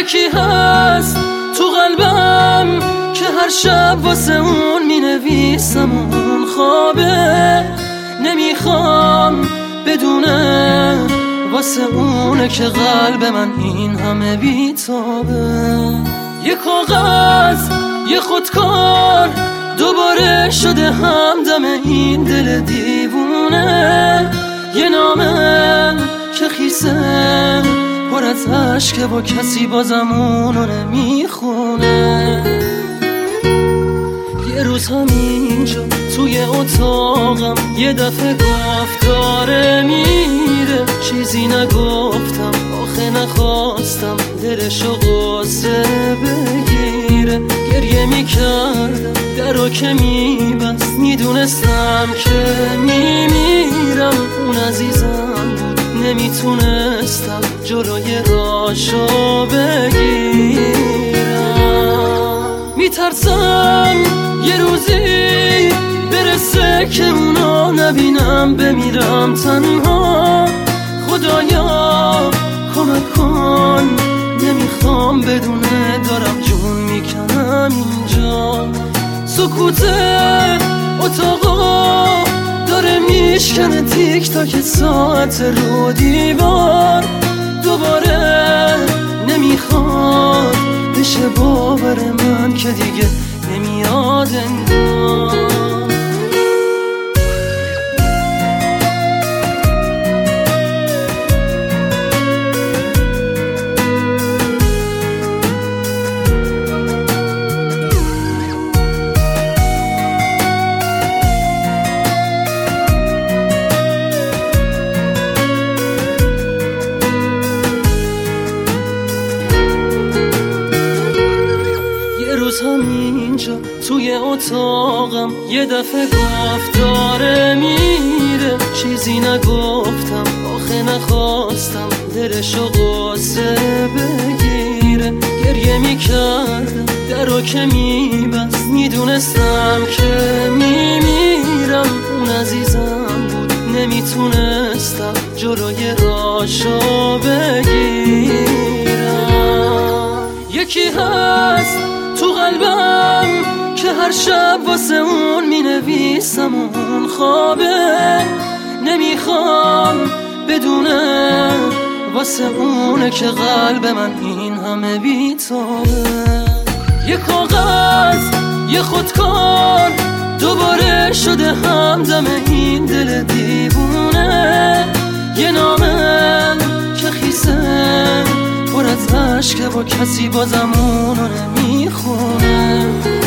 یکی هست تو قلبم که هر شب واسه اون می نویسم اون خوابه، نمیخوام بدونه واسه اونه که قلب من این همه بیتابه. یه کاغذ یه خودکار دوباره شده همدم این دل دیوونه، یه نامه که خیسه پر از عشقه و کسی بازم اونو نمیخونه. یه روز همینجا توی اتاقم یه دفعه گفت داره میره، چیزی نگفتم آخه نخواستم دلشو غصه بگیره. گریه میکردم درو که میبست، میدونستم که میمیرم. اون عزیزم بود نمیتونستم جلوی راشو بگیرم. میترسم یه روزی برسه که اونو نبینم، بمیرم تنها. خدایا کمک کن، نمیخوام بدونه دارم جون میکنم اینجا. سکوت اتاقا داره میشکنه تیک تاک ساعت رو دیوار. دوباره نمیخواد بشه باور من که دیگه نمیاد انگار. همینجا توی اتاقم یه دفعه گفت داره میره، چیزی نگفتم آخه نخواستم دلشو غصه بگیره. گریه میکردم درو که میبست، میدونستم که میمیرم. اون عزیزم بود نمیتونستم جلوی راشو بگیرم. یکی هست تو قلبم که هر شب واسه اون می نویسم اون خوابه، نمیخوام بدونه واسه اونه که قلب من این همه بیتابه. یه کاغذ یه خودکار دوباره شده همدم این دل دیوونه، یه نامه که خیسه پر از عشقه و کسی بازم اونو نمیخونه.